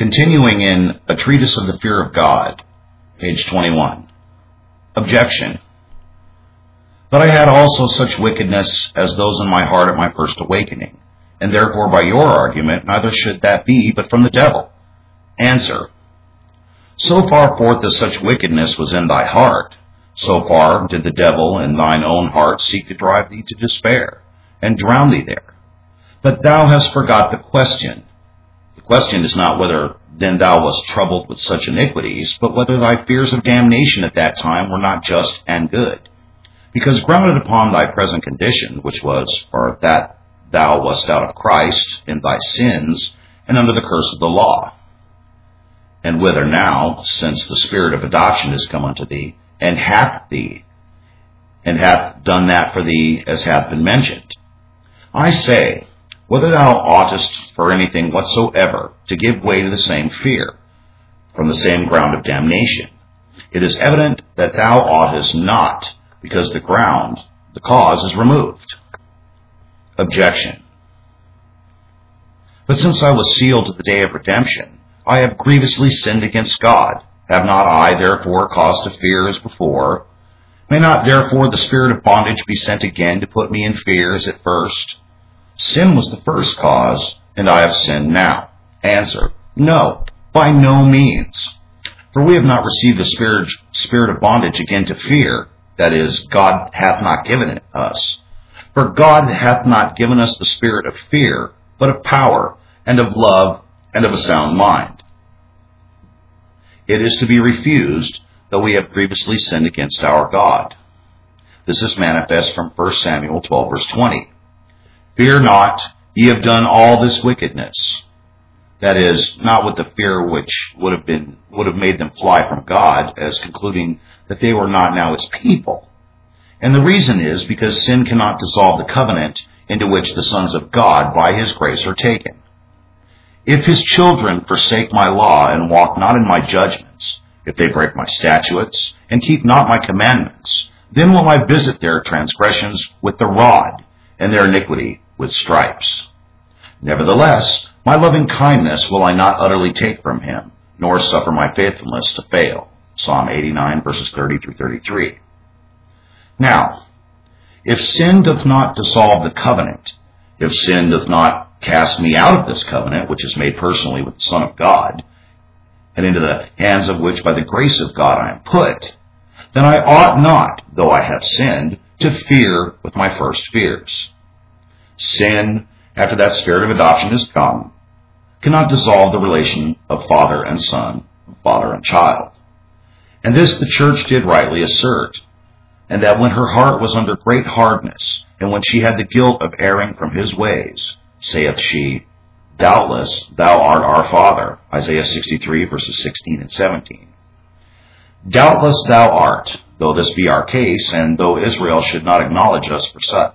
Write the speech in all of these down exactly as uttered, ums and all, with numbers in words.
Continuing in A Treatise of the Fear of God, page twenty-one. Objection. But I had also such wickedness as those in my heart at my first awakening, and therefore by your argument neither should that be but from the devil. Answer. So far forth as such wickedness was in thy heart, so far did the devil in thine own heart seek to drive thee to despair, and drown thee there. But thou hast forgot the question. The question is not whether then thou wast troubled with such iniquities, but whether thy fears of damnation at that time were not just and good. Because grounded upon thy present condition, which was, or that thou wast out of Christ in thy sins, and under the curse of the law. And whither now, since the spirit of adoption is come unto thee, and hath thee, and hath done that for thee as hath been mentioned. I say, whether thou oughtest for anything whatsoever to give way to the same fear, from the same ground of damnation, it is evident that thou oughtest not, because the ground, the cause, is removed. Objection. But since I was sealed to the day of redemption, I have grievously sinned against God. Have not I, therefore, cause to fear as before? May not, therefore, the spirit of bondage be sent again to put me in fear as at first? Sin was the first cause, and I have sinned now. Answer. No, by no means. For we have not received a spirit, spirit of bondage again to fear, that is, God hath not given it us. For God hath not given us the spirit of fear, but of power, and of love, and of a sound mind. It is to be refused, though we have grievously sinned against our God. This is manifest from First Samuel twelve, verse twenty. Fear not, ye have done all this wickedness. That is, not with the fear which would have been would have made them fly from God, as concluding that they were not now his people. And the reason is because sin cannot dissolve the covenant into which the sons of God by his grace are taken. If his children forsake my law and walk not in my judgments, if they break my statutes and keep not my commandments, then will I visit their transgressions with the rod, and their iniquity with stripes. Nevertheless, my loving kindness will I not utterly take from him, nor suffer my faithfulness to fail. Psalm eighty-nine, verses thirty through thirty-three. Now, if sin doth not dissolve the covenant, if sin doth not cast me out of this covenant, which is made personally with the Son of God, and into the hands of which by the grace of God I am put, then I ought not, though I have sinned, to fear with my first fears. Sin, after that spirit of adoption is come, cannot dissolve the relation of father and son, father and child. And this the church did rightly assert, and that when her heart was under great hardness, and when she had the guilt of erring from his ways, saith she, Doubtless thou art our father, Isaiah sixty-three, verses sixteen and seventeen. Doubtless thou art, though this be our case, and though Israel should not acknowledge us for such.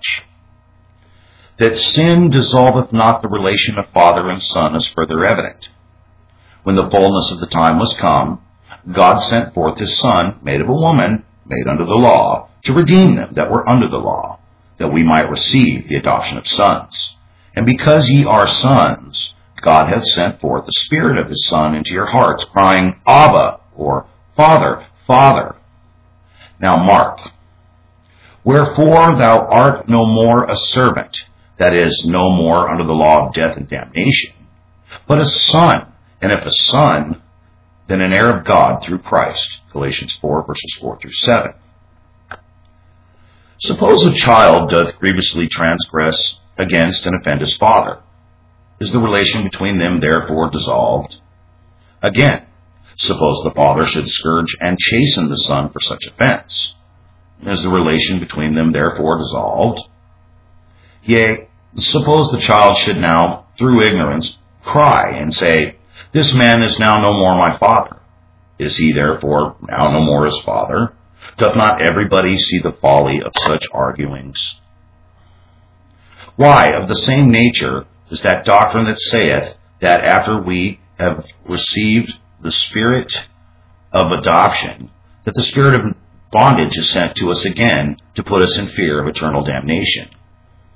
That sin dissolveth not the relation of father and son is further evident. When the fullness of the time was come, God sent forth his Son, made of a woman, made under the law, to redeem them that were under the law, that we might receive the adoption of sons. And because ye are sons, God hath sent forth the Spirit of his Son into your hearts, crying, Abba, or Father, Father. Now mark, wherefore thou art no more a servant, that is, no more under the law of death and damnation, but a son, and if a son, then an heir of God through Christ. Galatians four, verses four through seven. Suppose a child doth grievously transgress against and offend his father. Is the relation between them therefore dissolved? Again, suppose the father should scourge and chasten the son for such offense. Is the relation between them therefore dissolved? Yea, suppose the child should now, through ignorance, cry and say, This man is now no more my father. Is he therefore now no more his father? Doth not everybody see the folly of such arguings? Why, of the same nature is that doctrine that saith that after we have received the spirit of adoption, that the spirit of bondage is sent to us again to put us in fear of eternal damnation.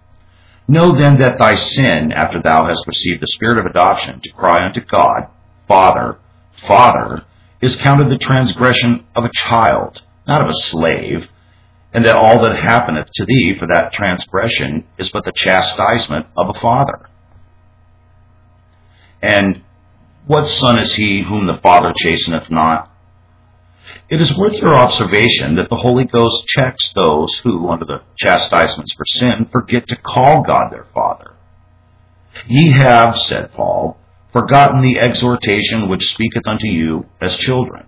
Know then that thy sin, after thou hast received the spirit of adoption, to cry unto God, father, father, is counted the transgression of a child, not of a slave, and that all that happeneth to thee for that transgression is but the chastisement of a father. And what son is he whom the Father chasteneth not? It is worth your observation that the Holy Ghost checks those who, under the chastisements for sin, forget to call God their Father. Ye have, said Paul, forgotten the exhortation which speaketh unto you as children.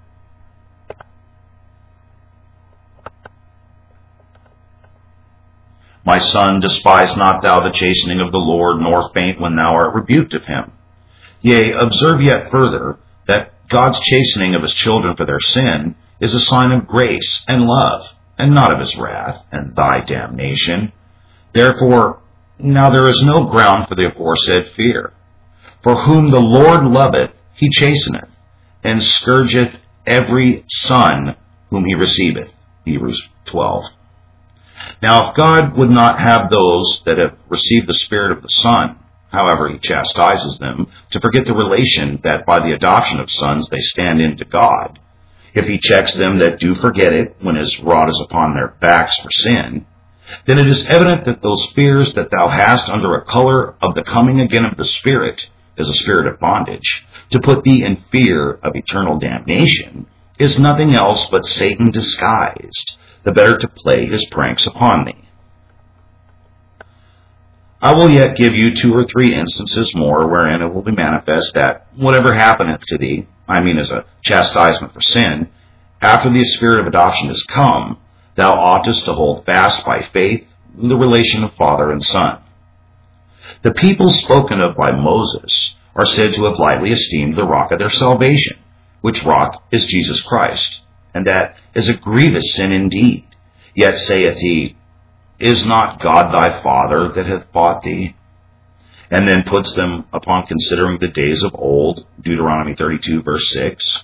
My son, despise not thou the chastening of the Lord, nor faint when thou art rebuked of him. Yea, observe yet further, that God's chastening of his children for their sin is a sign of grace and love, and not of his wrath and thy damnation. Therefore, now there is no ground for the aforesaid fear. For whom the Lord loveth, he chasteneth, and scourgeth every son whom he receiveth. Hebrews twelve. Now, if God would not have those that have received the Spirit of the Son, however he chastises them, to forget the relation that by the adoption of sons they stand in to God, if he checks them that do forget it when his rod is upon their backs for sin, then it is evident that those fears that thou hast under a color of the coming again of the Spirit, as a spirit of bondage, to put thee in fear of eternal damnation, is nothing else but Satan disguised, the better to play his pranks upon thee. I will yet give you two or three instances more wherein it will be manifest that whatever happeneth to thee, I mean as a chastisement for sin, after the spirit of adoption is come, thou oughtest to hold fast by faith the relation of father and son. The people spoken of by Moses are said to have lightly esteemed the rock of their salvation, which rock is Jesus Christ, and that is a grievous sin indeed. Yet saith he, Is not God thy Father that hath bought thee? And then puts them upon considering the days of old, Deuteronomy thirty-two, verse six.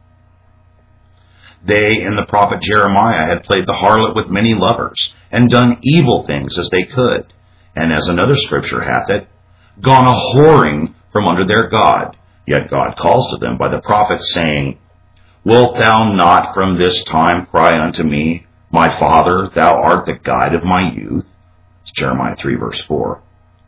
They and the prophet Jeremiah had played the harlot with many lovers, and done evil things as they could, and as another scripture hath it, gone a whoring from under their God. Yet God calls to them by the prophet, saying, Wilt thou not from this time cry unto me, My Father, thou art the guide of my youth? It's Jeremiah three, verse four.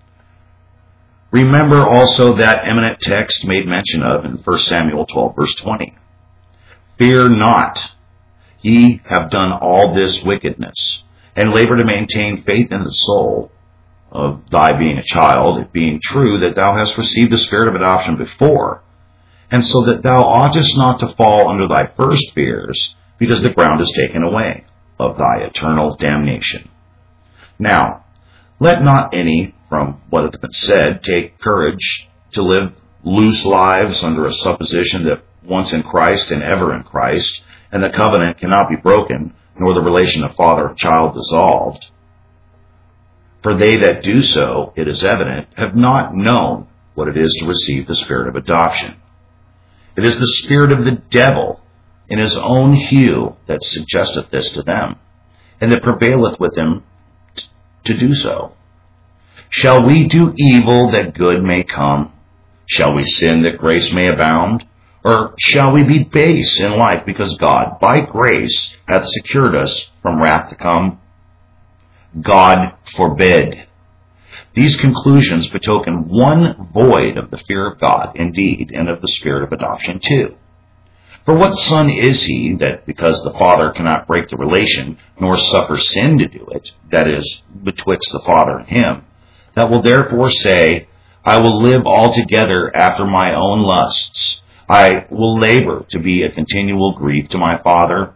Remember also that eminent text made mention of in First Samuel twelve, verse twenty. Fear not, ye have done all this wickedness, and labor to maintain faith in the soul of thy being a child, it being true that thou hast received the spirit of adoption before, and so that thou oughtest not to fall under thy first fears, because the ground is taken away of thy eternal damnation. Now, let not any, from what hath been said, take courage to live loose lives under a supposition that once in Christ and ever in Christ, and the covenant cannot be broken, nor the relation of father and child dissolved. For they that do so, it is evident, have not known what it is to receive the spirit of adoption. It is the spirit of the devil in his own hue that suggesteth this to them, and that prevaileth with him t- to do so. Shall we do evil that good may come? Shall we sin that grace may abound? Or shall we be base in life because God, by grace, hath secured us from wrath to come? God forbid. These conclusions betoken one void of the fear of God, indeed, and of the spirit of adoption too. For what son is he that, because the father cannot break the relation, nor suffer sin to do it, that is, betwixt the father and him, that will therefore say, I will live altogether after my own lusts, I will labor to be a continual grief to my father?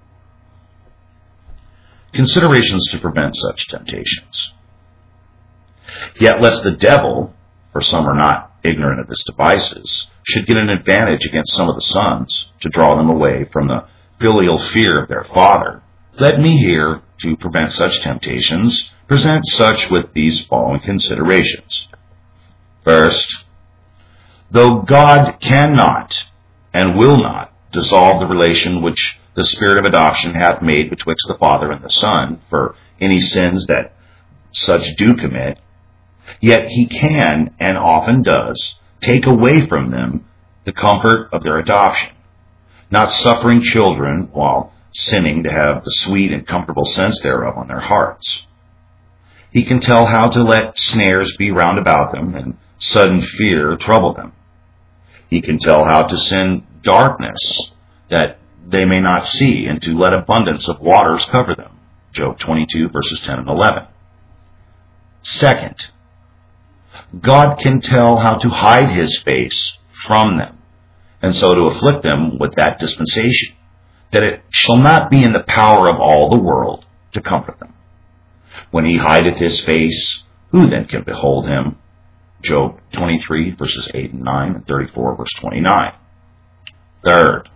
Considerations to prevent such temptations. Yet lest the devil, for some are not ignorant of his devices, should get an advantage against some of the sons, to draw them away from the filial fear of their father, let me here, to prevent such temptations, present such with these following considerations. First, though God cannot and will not dissolve the relation which the spirit of adoption hath made betwixt the Father and the Son for any sins that such do commit, yet he can, and often does, take away from them the comfort of their adoption, not suffering children while sinning to have the sweet and comfortable sense thereof on their hearts. He can tell how to let snares be round about them and sudden fear trouble them. He can tell how to send darkness that they may not see, and to let abundance of waters cover them. Job twenty-two, verses ten and eleven. Second, God can tell how to hide his face from them, and so to afflict them with that dispensation, that it shall not be in the power of all the world to comfort them. When he hideth his face, who then can behold him? Job twenty-three, verses eight and nine, and thirty-four, verse twenty-nine. Third,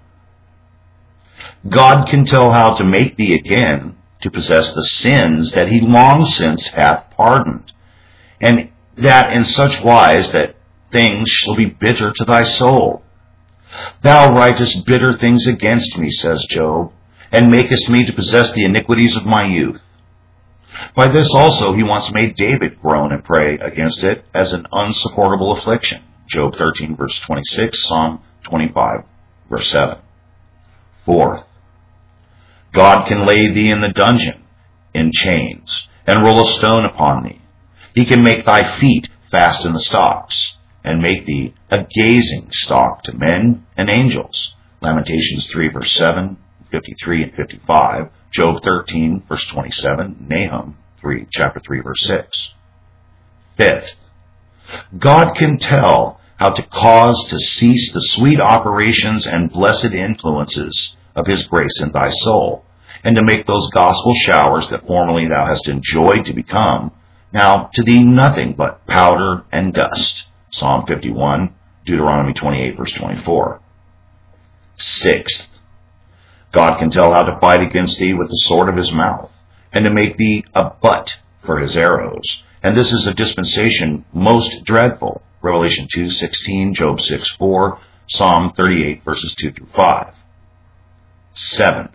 God can tell how to make thee again to possess the sins that he long since hath pardoned, and that in such wise that things shall be bitter to thy soul. Thou writest bitter things against me, says Job, and makest me to possess the iniquities of my youth. By this also he once made David groan and pray against it as an unsupportable affliction. Job thirteen, verse twenty-six, Psalm twenty-five, verse seven. Fourth, God can lay thee in the dungeon in chains, and roll a stone upon thee. He can make thy feet fast in the stocks, and make thee a gazing stock to men and angels. Lamentations three, verse seven, fifty-three and fifty-five, Job thirteen, verse twenty-seven, Nahum three, chapter three, verse six. Fifth, God can tell how to cause to cease the sweet operations and blessed influences of his grace in thy soul, and to make those gospel showers that formerly thou hast enjoyed to become, now to thee nothing but powder and dust. Psalm fifty-one, Deuteronomy twenty-eight, verse twenty-four. Sixth, God can tell how to fight against thee with the sword of his mouth, and to make thee a butt for his arrows. And this is a dispensation most dreadful. Revelation two sixteen, Job six four, Psalm thirty-eight, verses two through five. Seventh,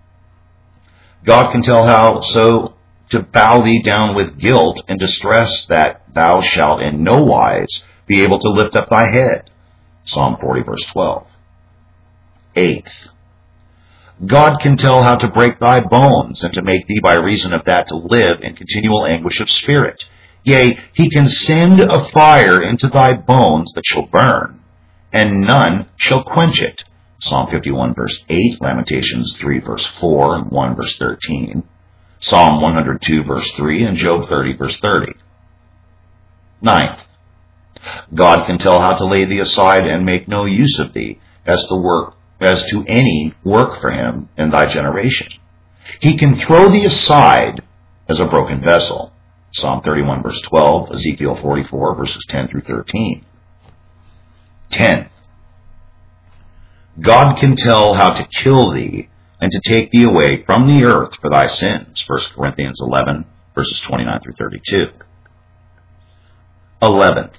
God can tell how so to bow thee down with guilt and distress that thou shalt in no wise be able to lift up thy head. Psalm forty, verse twelve. Eighth, God can tell how to break thy bones, and to make thee by reason of that to live in continual anguish of spirit. Yea, he can send a fire into thy bones that shall burn, and none shall quench it. Psalm fifty-one, verse eight, Lamentations three, verse four, and one, verse thirteen, Psalm one hundred two, verse three, and Job thirty, verse thirty. Ninth, God can tell how to lay thee aside and make no use of thee as to work as to any work for him in thy generation. He can throw thee aside as a broken vessel. Psalm thirty-one, verse twelve, Ezekiel forty-four, verses ten through thirteen. Tenth, God can tell how to kill thee and to take thee away from the earth for thy sins. First Corinthians eleven, verses twenty-nine through thirty-two. Eleventh,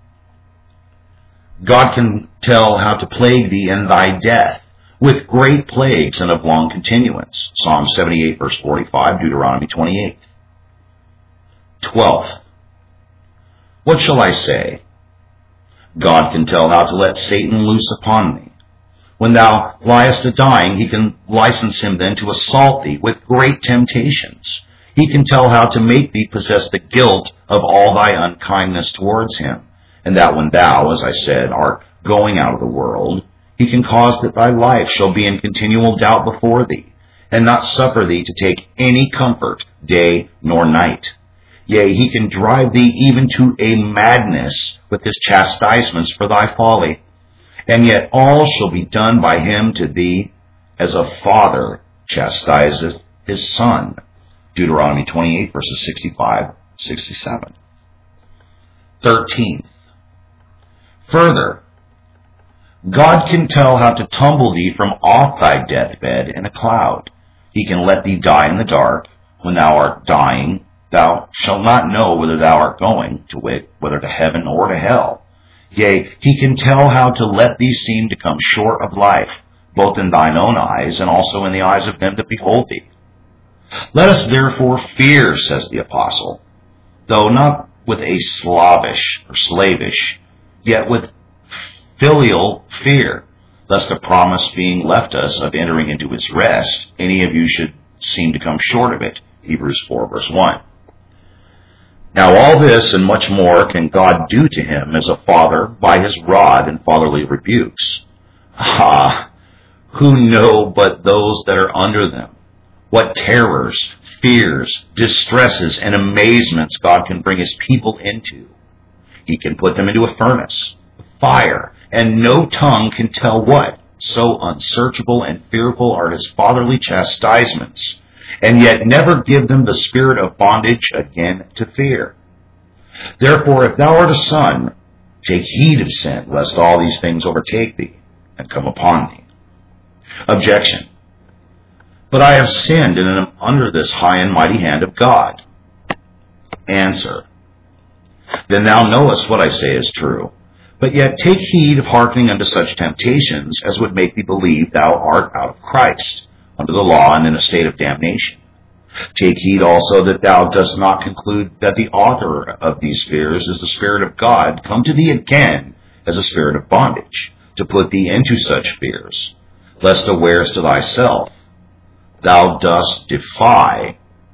God can tell how to plague thee in thy death with great plagues and of long continuance. Psalm seventy-eight, verse forty-five, Deuteronomy twenty-eight. Twelfth, what shall I say? God can tell how to let Satan loose upon thee. When thou liest a dying, he can license him then to assault thee with great temptations. He can tell how to make thee possess the guilt of all thy unkindness towards him, and that when thou, as I said, art going out of the world, he can cause that thy life shall be in continual doubt before thee, and not suffer thee to take any comfort day nor night. Yea, he can drive thee even to a madness with his chastisements for thy folly. And yet all shall be done by him to thee as a father chastiseth his son. Deuteronomy twenty-eight, verses sixty-five, sixty-seven. Thirteenth, further, God can tell how to tumble thee from off thy deathbed in a cloud. He can let thee die in the dark. When thou art dying, thou shalt not know whither thou art going, to wit, whether to heaven or to hell. Yea, he can tell how to let thee seem to come short of life, both in thine own eyes and also in the eyes of them that behold thee. Let us therefore fear, says the apostle, though not with a slavish or slavish, yet with filial fear, lest the promise being left us of entering into his rest, any of you should seem to come short of it. Hebrews four, verse one. Now all this and much more can God do to him as a father by his rod and fatherly rebukes. Ah, who know but those that are under them? What terrors, fears, distresses, and amazements God can bring his people into. He can put them into a furnace, fire, and no tongue can tell what. So unsearchable and fearful are his fatherly chastisements, and yet never give them the spirit of bondage again to fear. Therefore, if thou art a son, take heed of sin, lest all these things overtake thee and come upon thee. Objection. But I have sinned and am under this high and mighty hand of God. Answer. Then thou knowest what I say is true. But yet take heed of hearkening unto such temptations as would make thee believe thou art out of Christ, under the law and in a state of damnation. Take heed also that thou dost not conclude that the author of these fears is the Spirit of God, come to thee again as a spirit of bondage, to put thee into such fears, lest awares to thyself thou dost defy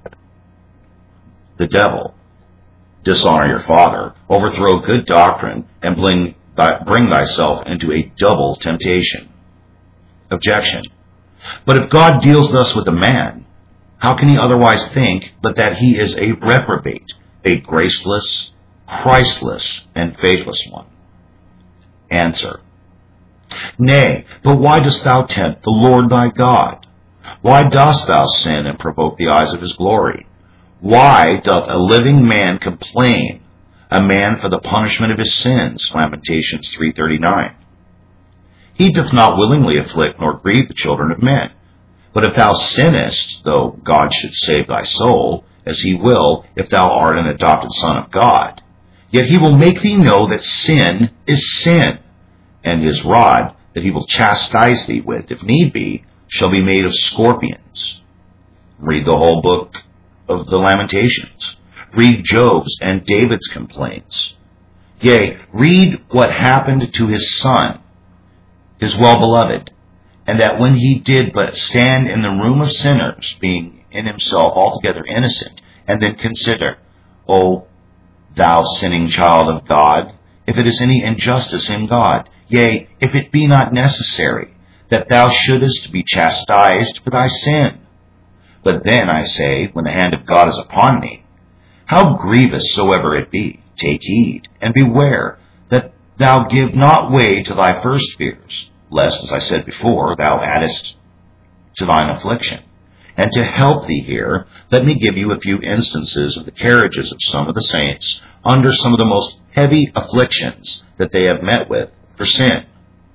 the devil, dishonor your father, overthrow good doctrine, and bring, th- bring thyself into a double temptation. Objection. But if God deals thus with a man, how can he otherwise think but that he is a reprobate, a graceless, Christless, and faithless one? Answer. Nay, but why dost thou tempt the Lord thy God? Why dost thou sin and provoke the eyes of his glory? Why doth a living man complain, a man for the punishment of his sins? Lamentations three thirty-nine. He doth not willingly afflict nor grieve the children of men. But if thou sinnest, though God should save thy soul, as he will if thou art an adopted son of God, yet he will make thee know that sin is sin, and his rod that he will chastise thee with, if need be, shall be made of scorpions. Read the whole book of the Lamentations. Read Job's and David's complaints. Yea, read what happened to his son, his well-beloved, and that when he did but stand in the room of sinners, being in himself altogether innocent, and then consider, O thou sinning child of God, if it is any injustice in God, yea, if it be not necessary, that thou shouldest be chastised for thy sin. But then, I say, when the hand of God is upon thee, how grievous soever it be, take heed, and beware, that thou give not way to thy first fears, lest, as I said before, thou addest to thine affliction. And to help thee here, let me give you a few instances of the carriages of some of the saints under some of the most heavy afflictions that they have met with for sin.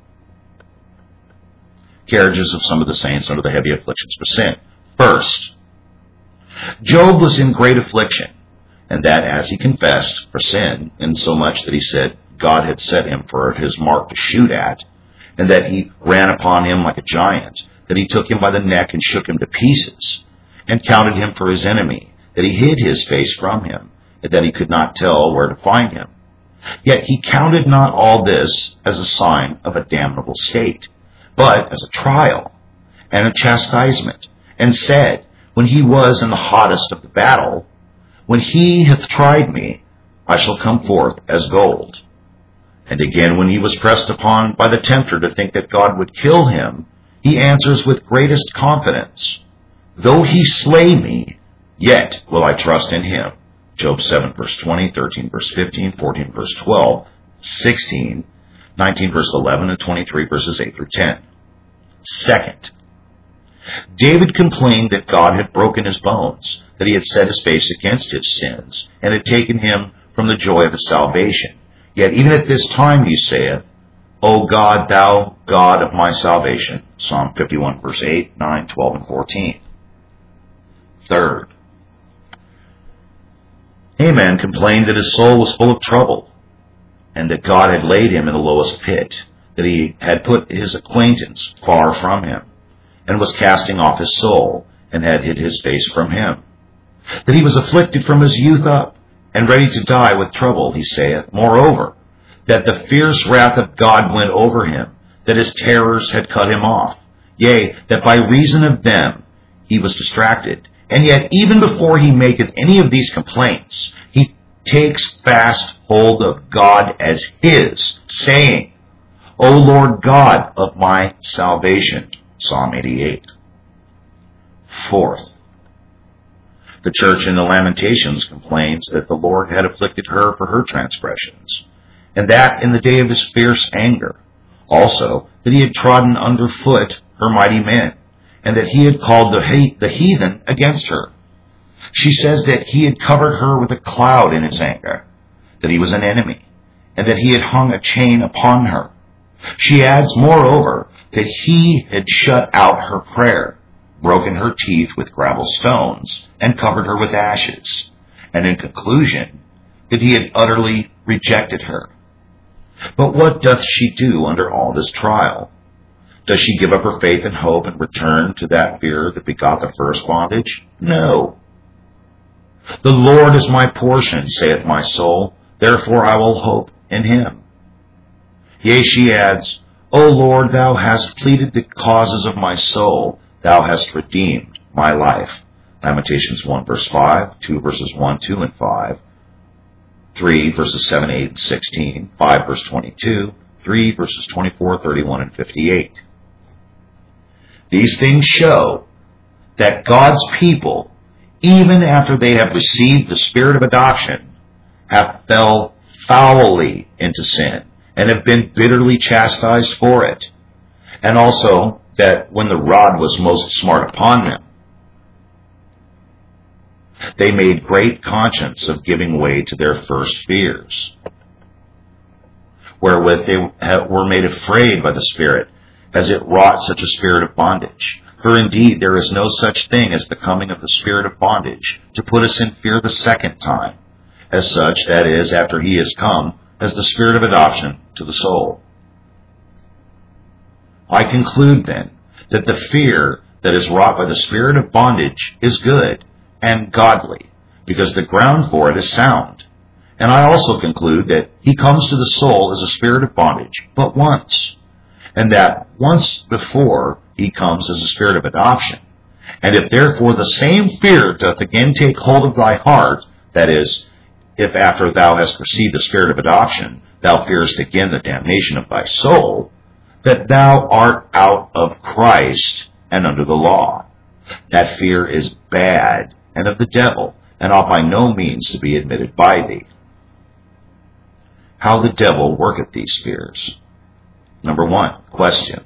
Carriages of some of the saints under the heavy afflictions for sin. First, Job was in great affliction, and that, as he confessed, for sin, insomuch that he said God had set him for his mark to shoot at, and that he ran upon him like a giant, that he took him by the neck and shook him to pieces, and counted him for his enemy, that he hid his face from him, and that he could not tell where to find him. Yet he counted not all this as a sign of a damnable state, but as a trial and a chastisement, and said, when he was in the hottest of the battle, when he hath tried me, I shall come forth as gold. And again, when he was pressed upon by the tempter to think that God would kill him, he answers with greatest confidence, though he slay me, yet will I trust in him. Job seven, verse twenty, thirteen, verse fifteen, fourteen, verse twelve, sixteen, nineteen, verse eleven, and twenty-three, verses eight through ten. Second, David complained that God had broken his bones, that he had set his face against his sins, and had taken him from the joy of his salvation. Yet even at this time he saith, O God, thou God of my salvation. Psalm fifty-one, verse eight, nine, twelve, and fourteen. Third, Haman complained that his soul was full of trouble, and that God had laid him in the lowest pit, that he had put his acquaintance far from him, and was casting off his soul, and had hid his face from him. That he was afflicted from his youth up, and ready to die with trouble, he saith. Moreover, that the fierce wrath of God went over him, that his terrors had cut him off. Yea, that by reason of them he was distracted. And yet, even before he maketh any of these complaints, he takes fast hold of God as his, saying, O Lord God of my salvation. Psalm eighty-eight. Fourth, the church in the Lamentations complains that the Lord had afflicted her for her transgressions, and that in the day of his fierce anger. Also, that he had trodden under foot her mighty men, and that he had called the, the heathen against her. She says that he had covered her with a cloud in his anger, that he was an enemy, and that he had hung a chain upon her. She adds, moreover, that he had shut out her prayer, broken her teeth with gravel stones, and covered her with ashes, and in conclusion, that he had utterly rejected her. But what doth she do under all this trial? Does she give up her faith and hope and return to that fear that begot the first bondage? No. The Lord is my portion, saith my soul, therefore I will hope in him. Yea, she adds, O Lord, thou hast pleaded the causes of my soul, thou hast redeemed my life. Lamentations one verse five, two verses one, two, and five, three verses seven, eight, and sixteen, five verse twenty-two, three verses twenty-four, thirty-one, and fifty-eight. These things show that God's people, even after they have received the spirit of adoption, have fell foully into sin and have been bitterly chastised for it. And also that when the rod was most smart upon them, they made great conscience of giving way to their first fears, wherewith they were made afraid by the Spirit, as it wrought such a spirit of bondage. For indeed there is no such thing as the coming of the spirit of bondage to put us in fear the second time, as such, that is, after he is come, as the spirit of adoption to the soul. I conclude then that the fear that is wrought by the spirit of bondage is good and godly, because the ground for it is sound. And I also conclude that he comes to the soul as a spirit of bondage but once, and that once before he comes as a spirit of adoption. And if therefore the same fear doth again take hold of thy heart, that is, if after thou hast received the spirit of adoption, thou fearest again the damnation of thy soul, that thou art out of Christ and under the law. That fear is bad and of the devil, and ought by no means to be admitted by thee. How the devil worketh these fears. Number one, question.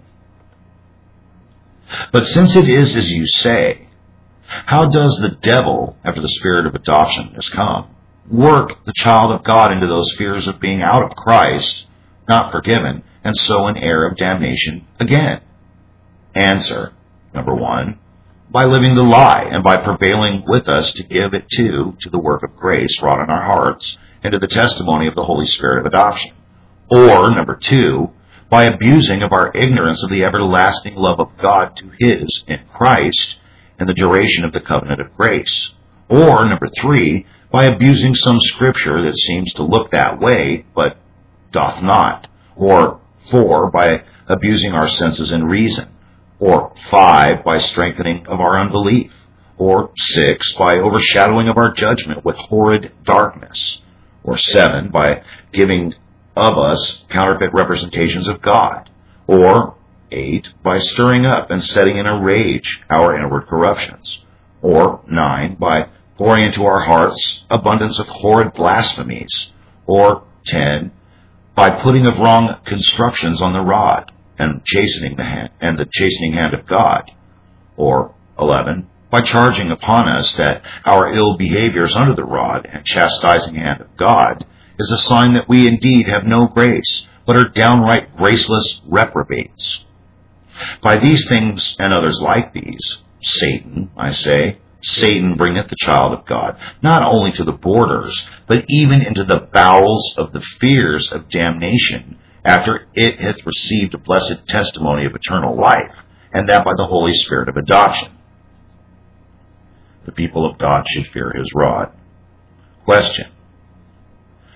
But since it is as you say, how does the devil, after the spirit of adoption has come, work the child of God into those fears of being out of Christ, not forgiven, and so an heir of damnation again? Answer. Number one, by living the lie and by prevailing with us to give it to, to the work of grace wrought in our hearts and to the testimony of the Holy Spirit of adoption. Or, number two, by abusing of our ignorance of the everlasting love of God to his in Christ and the duration of the covenant of grace. Or, number three, by abusing some scripture that seems to look that way, but doth not. Or, four, by abusing our senses and reason. Or, five, by strengthening of our unbelief. Or, six, by overshadowing of our judgment with horrid darkness. Or, seven, by giving of us counterfeit representations of God. Or, eight, by stirring up and setting in a rage our inward corruptions. Or, nine, by pouring into our hearts abundance of horrid blasphemies. Or, ten, by putting of wrong constructions on the rod and chastening the hand and the chastening hand of God. Or, eleven, by charging upon us that our ill behaviors under the rod and chastising hand of God is a sign that we indeed have no grace, but are downright graceless reprobates. By these things and others like these, Satan, I say, Satan bringeth the child of God, not only to the borders, but even into the bowels of the fears of damnation, after it hath received a blessed testimony of eternal life, and that by the Holy Spirit of adoption. The people of God should fear his rod. Question.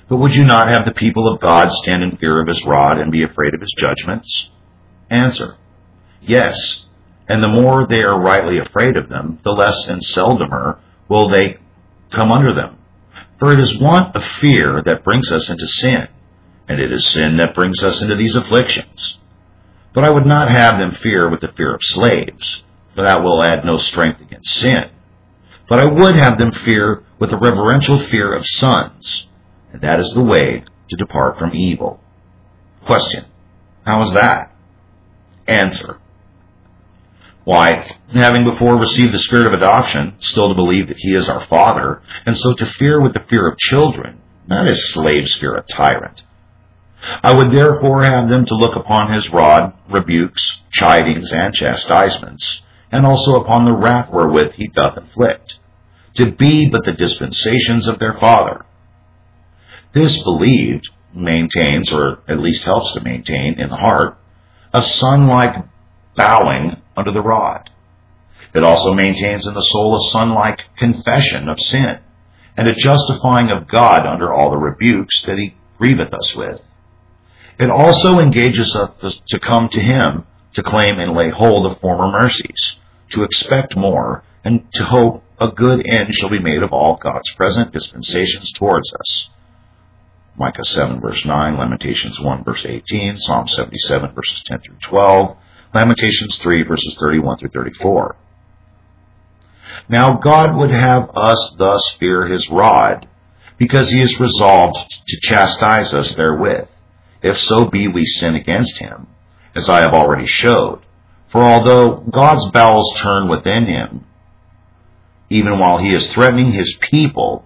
But would you not have the people of God stand in fear of his rod and be afraid of his judgments? Answer: yes, and the more they are rightly afraid of them, the less and seldomer will they come under them. For it is want of fear that brings us into sin, and it is sin that brings us into these afflictions. But I would not have them fear with the fear of slaves, for that will add no strength against sin. But I would have them fear with the reverential fear of sons, and that is the way to depart from evil. Question: how is that? Answer: why, having before received the spirit of adoption, still to believe that he is our Father, and so to fear with the fear of children, not as slaves fear a tyrant. I would therefore have them to look upon his rod, rebukes, chidings, and chastisements, and also upon the wrath wherewith he doth inflict, to be but the dispensations of their Father. This believed maintains, or at least helps to maintain, in the heart, a son-like bowing under the rod. It also maintains in the soul a son-like confession of sin, and a justifying of God under all the rebukes that he grieveth us with. It also engages us to come to him, to claim and lay hold of former mercies, to expect more, and to hope a good end shall be made of all God's present dispensations towards us. Micah seven, verse nine, Lamentations one, verse eighteen, Psalm seventy-seven, verses ten through twelve, Lamentations three, verses thirty-one through thirty-four. Now God would have us thus fear his rod, because he is resolved to chastise us therewith, if so be we sin against him, as I have already showed. For although God's bowels turn within him, even while he is threatening his people,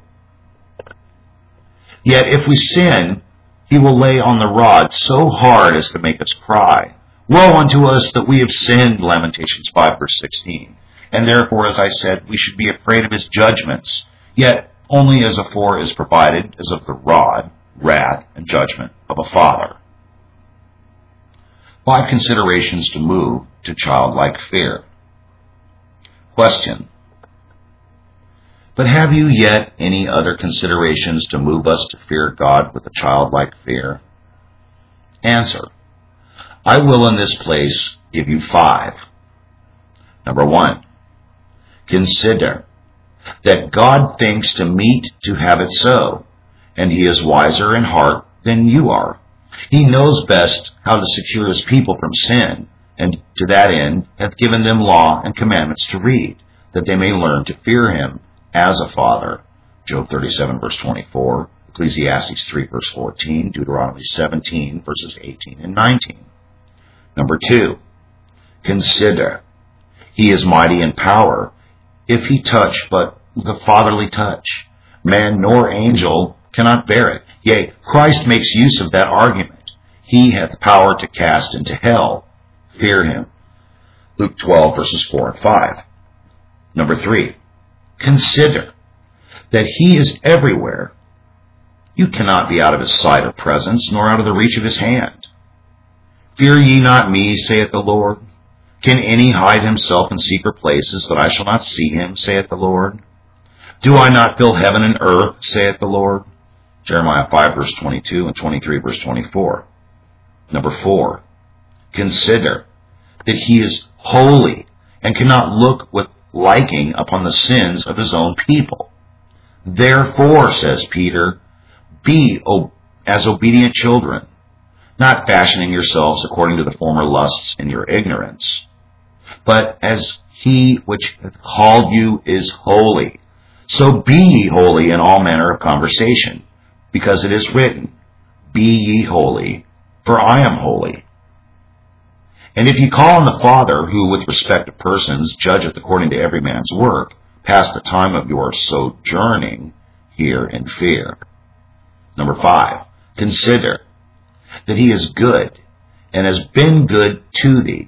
yet if we sin, he will lay on the rod so hard as to make us cry, woe unto us that we have sinned, Lamentations five, verse sixteen. And therefore, as I said, we should be afraid of his judgments, yet only as afore is provided as of the rod, wrath, and judgment of a father. Five considerations to move to childlike fear. Question: but have you yet any other considerations to move us to fear God with a childlike fear? Answer: I will in this place give you five. Number one, consider that God thinks to meet to have it so, and he is wiser in heart than you are. He knows best how to secure his people from sin, and to that end hath given them law and commandments to read, that they may learn to fear him as a father. Job thirty-seven, verse twenty-four, Ecclesiastes three, verse fourteen, Deuteronomy seventeen, verses eighteen and nineteen. Number two, consider he is mighty in power, if he touch but with a fatherly touch. Man nor angel cannot bear it. Yea, Christ makes use of that argument. He hath power to cast into hell. Fear him. Luke twelve, verses four and five. Number three, consider that he is everywhere. You cannot be out of his sight or presence, nor out of the reach of his hand. Fear ye not me, saith the Lord. Can any hide himself in secret places, that I shall not see him, saith the Lord? Do I not fill heaven and earth, saith the Lord? Jeremiah five, verse twenty-two, and twenty-three, verse twenty-four. Number four, consider that he is holy, and cannot look with liking upon the sins of his own people. Therefore, says Peter, be as obedient children, not fashioning yourselves according to the former lusts in your ignorance, but as he which hath called you is holy, so be ye holy in all manner of conversation, because it is written, be ye holy, for I am holy. And if ye call on the Father, who with respect to persons judgeth according to every man's work, pass the time of your sojourning here in fear. Number five, consider that he is good, and has been good to thee.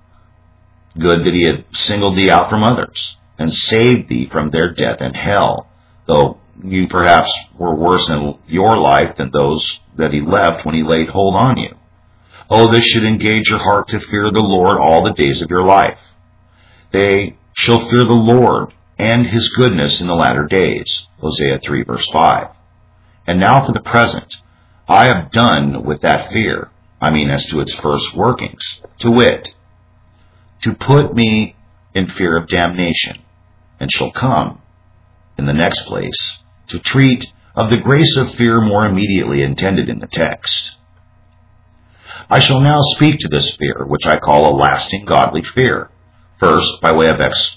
Good that he had singled thee out from others, and saved thee from their death and hell, though you perhaps were worse in your life than those that he left when he laid hold on you. Oh, this should engage your heart to fear the Lord all the days of your life. They shall fear the Lord and his goodness in the latter days. Hosea three, verse five. And now for the present, I have done with that fear, I mean as to its first workings, to wit, to put me in fear of damnation, and shall come, in the next place, to treat of the grace of fear more immediately intended in the text. I shall now speak to this fear, which I call a lasting godly fear, first by way of ex-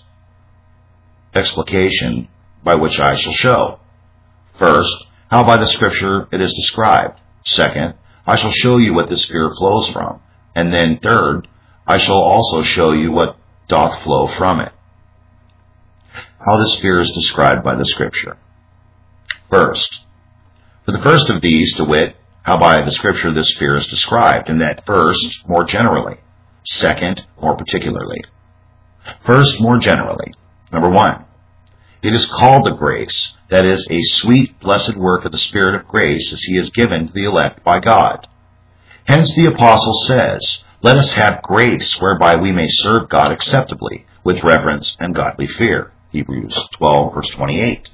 explication, by which I shall show. First, how by the Scripture it is described. Second, I shall show you what this fear flows from. And then third, I shall also show you what doth flow from it. How this fear is described by the Scripture. First, for the first of these, to wit, how by the Scripture this fear is described, and that first, more generally. Second, more particularly. First, more generally. Number one, it is called the grace, that is, a sweet, blessed work of the Spirit of grace as he is given to the elect by God. Hence the Apostle says, let us have grace whereby we may serve God acceptably, with reverence and godly fear. Hebrews twelve, verse twenty-eight.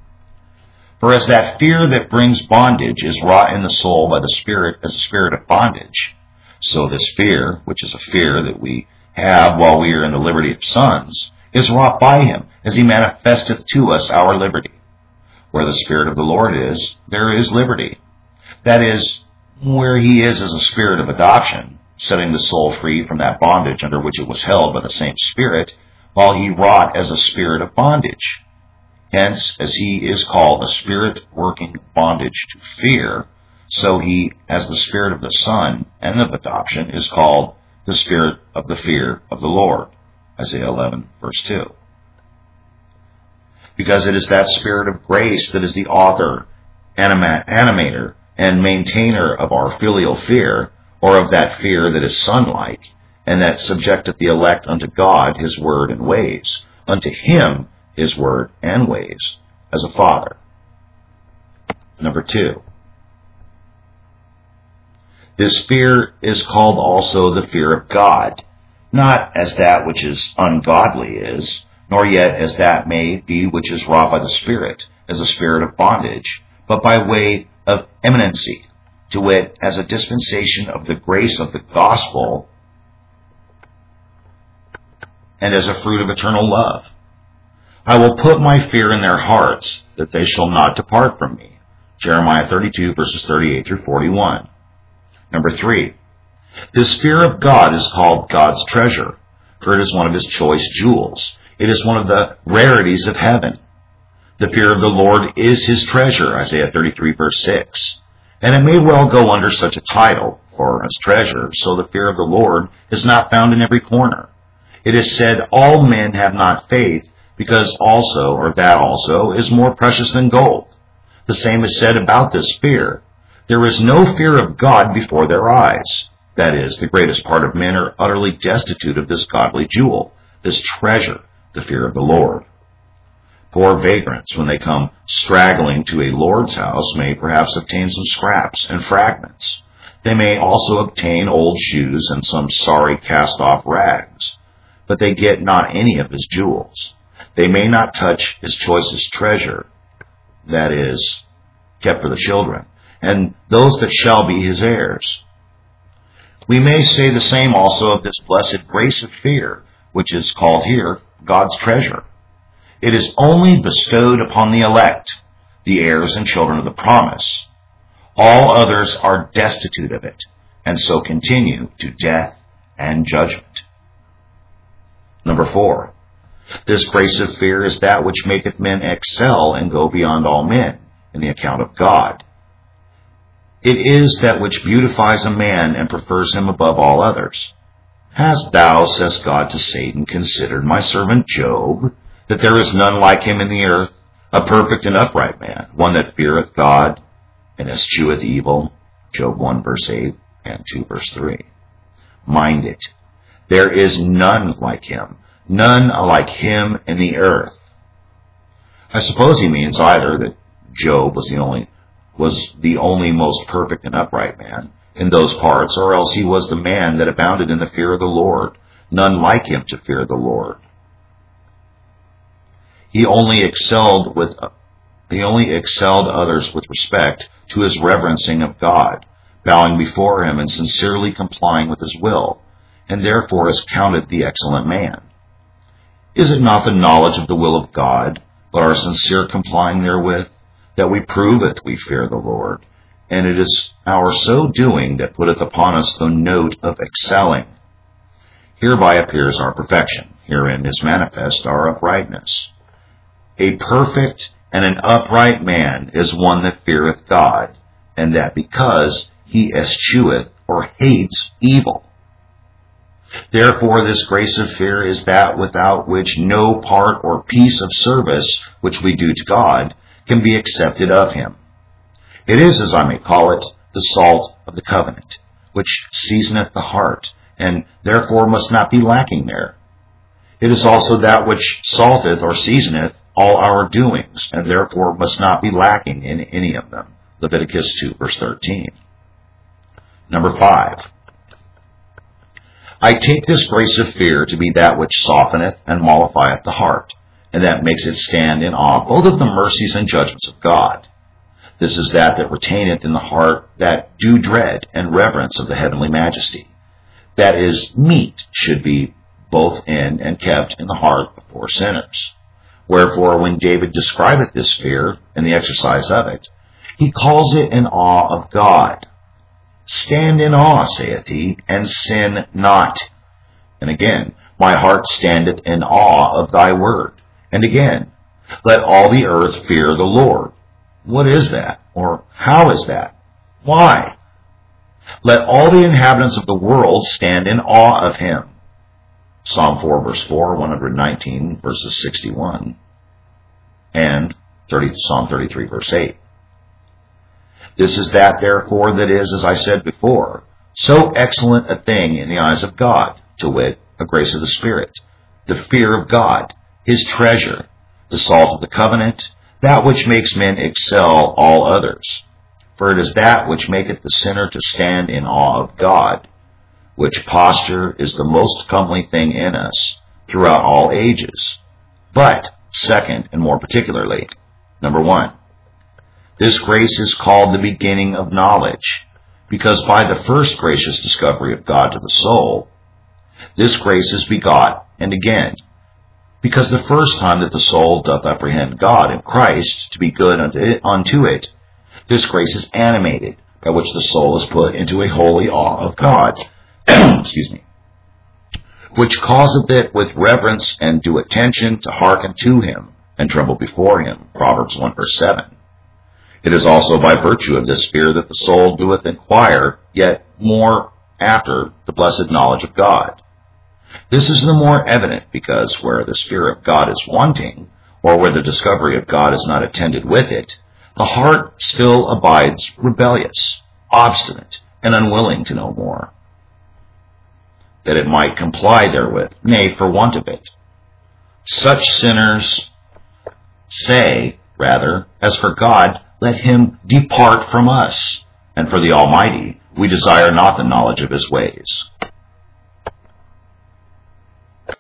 For as that fear that brings bondage is wrought in the soul by the Spirit as a spirit of bondage, so this fear, which is a fear that we have while we are in the liberty of sons, is wrought by him as he manifesteth to us our liberty. Where the Spirit of the Lord is, there is liberty. That is, where he is as a spirit of adoption, setting the soul free from that bondage under which it was held by the same Spirit, while he wrought as a spirit of bondage. Hence, as he is called a spirit working bondage to fear, so he, as the Spirit of the Son and of adoption, is called the Spirit of the fear of the Lord. Isaiah eleven, verse two. Because it is that Spirit of grace that is the author, anima- animator, and maintainer of our filial fear, or of that fear that is son-like, and that subjecteth the elect unto God his word and ways, unto him his word and ways, as a father. Number two, this fear is called also the fear of God, not as that which is ungodly is, nor yet as that may be which is wrought by the Spirit, as a spirit of bondage, but by way of eminency, to wit, as a dispensation of the grace of the gospel, and as a fruit of eternal love. I will put my fear in their hearts, that they shall not depart from me. Jeremiah thirty-two, verses thirty-eight through forty-one. Number three, this fear of God is called God's treasure, for it is one of his choice jewels. It is one of the rarities of heaven. The fear of the Lord is his treasure, Isaiah thirty-three, verse six. And it may well go under such a title, for as treasure, so the fear of the Lord is not found in every corner. It is said, all men have not faith, because also, or that also, is more precious than gold. The same is said about this fear. There is no fear of God before their eyes. That is, the greatest part of men are utterly destitute of this godly jewel, this treasure, the fear of the Lord. Poor vagrants, when they come straggling to a Lord's house, may perhaps obtain some scraps and fragments. They may also obtain old shoes and some sorry cast-off rags, but they get not any of his jewels. They may not touch his choicest treasure, that is, kept for the children, and those that shall be his heirs. We may say the same also of this blessed grace of fear, which is called here God's treasure. It is only bestowed upon the elect, the heirs and children of the promise. All others are destitute of it, and so continue to death and judgment. Number four, this grace of fear is that which maketh men excel and go beyond all men in the account of God. It is that which beautifies a man and prefers him above all others. Hast thou, says God to Satan, considered my servant Job, that there is none like him in the earth, a perfect and upright man, one that feareth God, and escheweth evil? Job one, verse eight, and two, verse three. Mind it, there is none like him, none like him in the earth. I suppose he means either that Job was the only was the only most perfect and upright man in those parts, or else he was the man that abounded in the fear of the Lord, none like him to fear the Lord. He only excelled with He only excelled others with respect to his reverencing of God, bowing before him and sincerely complying with his will, and therefore is counted the excellent man. Is it not the knowledge of the will of God, but our sincere complying therewith, that we proveth we fear the Lord, and it is our so doing that putteth upon us the note of excelling? Hereby appears our perfection, herein is manifest our uprightness. A perfect and an upright man is one that feareth God, and that because he escheweth or hates evil. Therefore this grace of fear is that without which no part or piece of service which we do to God can be accepted of him. It is, as I may call it, the salt of the covenant, which seasoneth the heart, and therefore must not be lacking there. It is also that which salteth or seasoneth all our doings, and therefore must not be lacking in any of them. Leviticus two, verse thirteen. Number five. I take this grace of fear to be that which softeneth and mollifieth the heart, and that makes it stand in awe both of the mercies and judgments of God. This is that that retaineth in the heart that due dread and reverence of the heavenly majesty. That is, meat should be both in and kept in the heart before sinners. Wherefore, when David describeth this fear and the exercise of it, he calls it an awe of God. Stand in awe, saith he, and sin not. And again, my heart standeth in awe of thy word. And again, let all the earth fear the Lord. What is that? Or how is that? Why? Let all the inhabitants of the world stand in awe of him. Psalm four, verse four, one nineteen, verses sixty-one, and thirty, Psalm thirty-three, verse eight. This is that, therefore, that is, as I said before, so excellent a thing in the eyes of God, to wit, a grace of the Spirit, the fear of God, his treasure, the salt of the covenant, that which makes men excel all others. For it is that which maketh the sinner to stand in awe of God, which posture is the most comely thing in us throughout all ages. But, second, and more particularly, number one, this grace is called the beginning of knowledge, because by the first gracious discovery of God to the soul, this grace is begot, and again, because the first time that the soul doth apprehend God in Christ to be good unto it, unto it, this grace is animated, by which the soul is put into a holy awe of God, excuse me, which causeth it with reverence and due attention to hearken to him, and tremble before him. Proverbs one, verse seven. It is also by virtue of this fear that the soul doeth inquire, yet more after the blessed knowledge of God. This is the more evident because where the fear of God is wanting, or where the discovery of God is not attended with it, the heart still abides rebellious, obstinate, and unwilling to know more, that it might comply therewith, nay, for want of it. Such sinners say, rather, as for God, let him depart from us, and for the Almighty, we desire not the knowledge of his ways.